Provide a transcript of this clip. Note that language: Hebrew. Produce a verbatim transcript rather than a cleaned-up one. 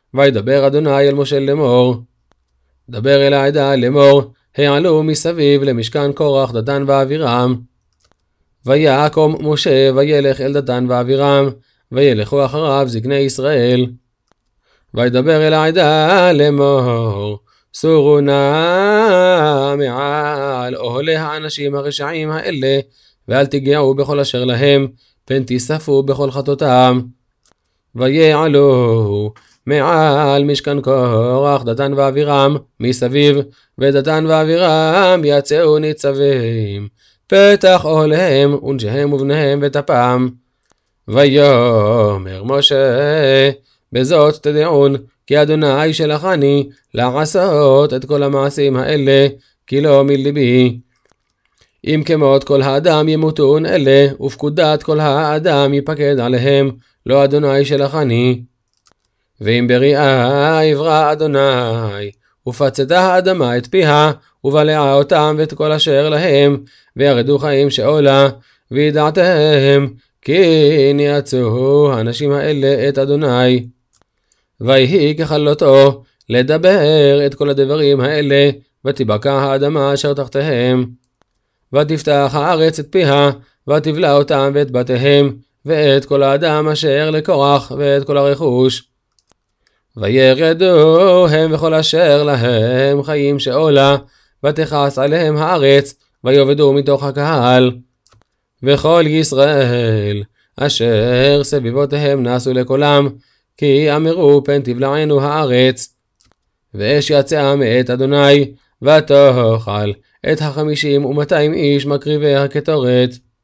וידבר אדוני אל משה לאמור, דבר אל העדה לאמור, העלו מסביב למשכן קורח, דתן ואבירם. ויקום משה וילך אל דתן ואבירם, וילכו אחריו זקני ישראל. וידבר אל העדה לאמור, סורו נא מעל אוהלי האנשים הרשעים האלה, ואל תיגעו בכל אשר להם, פן תיספו בכל חטאותם. ויעלו מעל משכן קורח, דתן ואבירם מסביב, ודתן ואבירם יצאו ניצבים, פתח אוהליהם ונשיהם ובניהם וטפם. ויאמר משה, בזאת תדעון כי אדוני שלחני לעשות את כל המעשים האלה, כי לא מלבי. אם כמות כל האדם ימותון אלה, ופקודת כל האדם יפקד עליהם, לא אדוני שלחני. ואם בריאה יברא אדוני, ופצתה האדמה את פיה, ובלעה אותם ואת כל אשר להם, וירדו חיים שאולה, וידעתם כי ניאצו האנשים האלה את אדוני. ויהי ככלותו לדבר את כל הדברים האלה, ותבקע האדמה אשר תחתיהם. ותפתח הארץ את פיה, ותבלע אותם ואת בתיהם, ואת כל האדם אשר לקורח, ואת כל הרכוש. וירדו הם וכל אשר להם חיים שאולה, ותכעס עליהם הארץ, ויאבדו מתוך הקהל. וכל ישראל אשר סביבותיהם נסו לקולם, כי אמרו פן תבלענו הארץ. ואש יצאה מאת אדוני, ותאכל את החמישים ומאתיים איש מקריבי הקטורת.